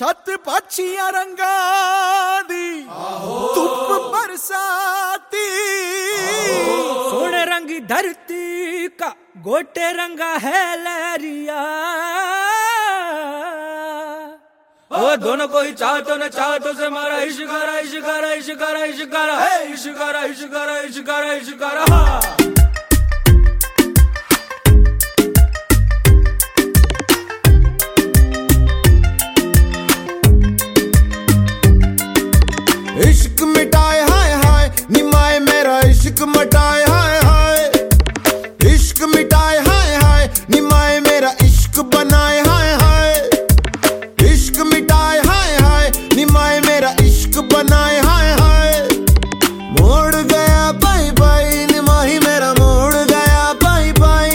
छत पाचिया रंगा दी धुप बरसाती, सोने रंगी धरती का गोटे रंगा है लहरिया। ओ दोनों को ही चाहतो न चाहतो से मारा इश्कारा इश्कारा इश्कारा इश्कारा है इश्कारा इश्कारा इश्कारा इश्कारा। इश्क मिटाए हाय हाय निमाए मेरा इश्क मिटाए हाय हाय, इश्क मिटाए हाय हाय निमाए मेरा इश्क बनाए हाय हाय, इश्क मिटाए हाय हाय निमाए मेरा इश्क बनाए हाय हाय। मोड़ गया बाई बाई निमाही मेरा मोड़ गया बाई बाई।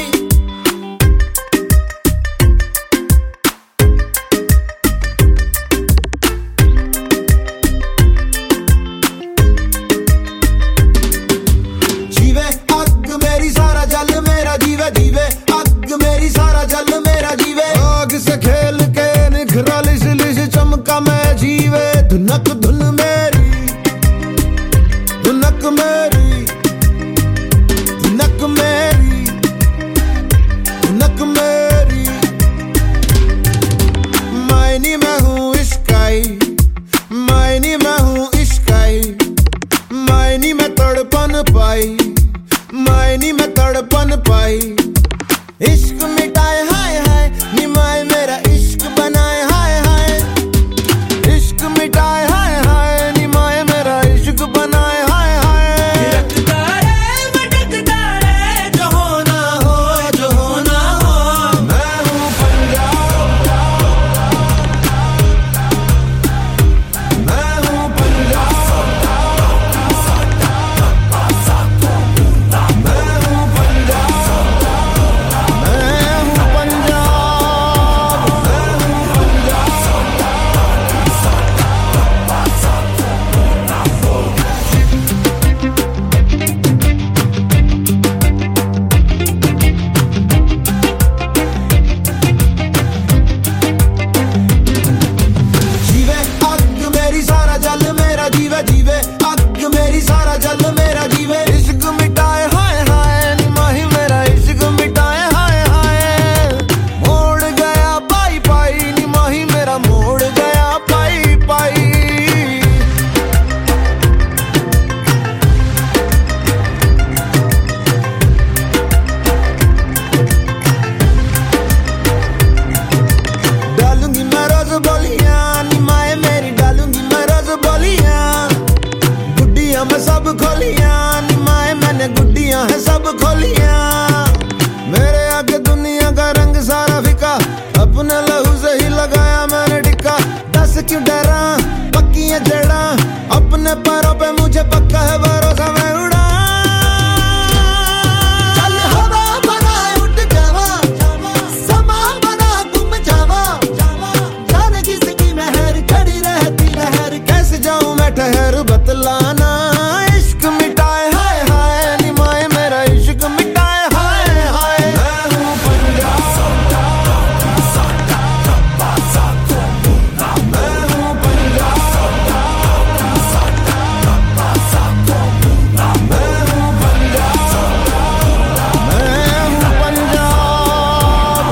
जीवे अग मेरी सारा जल मेरा जीवे जीवे अग मेरी सारा जल मेरा जीवे। आग से खेल के निखरा लिस लिस चमका मैं जीवे। धुनक धुन मेरी धुनक मेरी धुनक मेरी धुनक मेरी। मायनी मैं हूँ इश्काई मायनी मैं हूँ इश्काई, मायनी में तड़पन पाई मायनी में तड़पन पाई। इश्क मिटाए हाय हाय निमाए मेरा इश्क बनाए हाय हाय, इश्क मिटाए हाय हाय निमाए मेरा इश्क बनाए हाय हाय। भटकता रे जो होना हो जो होना हो। मैं हूँ पंजाब मैं हूँ पंजाब मैं हूँ पंजाब मैं हूँ पंजाब मैं हूँ पंजाब। जीवे अग मेरी सारा जल मेरा जीवे जीवे अग मेरी सारा जल मेरा जीवे। इश्क मिटाए हाय हाय निमाही मेरा इश्क मिटाए हाय हाय। मोड़ गया पाई पाई निमाही मेरा मोड़ गया पाई पाई। डालूंगी मैं रोज बोलियां निमाए मेरी डालूंगी मैं रोज बोलियां। गुड्डियां मैं सब खोलियां निमाए मैंने गुड्डियां है सब खोलियां। मेरे आगे दुनिया का रंग सारा फिका अपने लहू से ही लगाया मैंने टिक्का। दस क्यों डरा पक्की है जड़ा अपने पैरों पे मुझे पक्का है भरोसा मैं उड़ा। चल हवा बना उठ जावा समा बना गुम जावा। जाने किसकी मेहर खड़ी रहती लहर कैसे जाऊं मैं ठहर बतलाना। इश्क मिटाए हाय हाय निमाए मेरा इश्क मिटाए हाय हाय। मैं हूँ पंजाब मैं हूँ पंजाब मैं हूँ पंजाब मैं हूँ पंजाब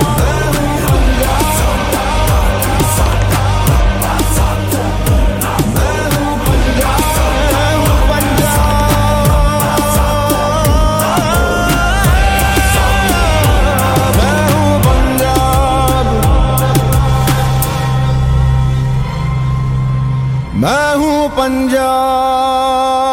मैं हूँ पंजाब।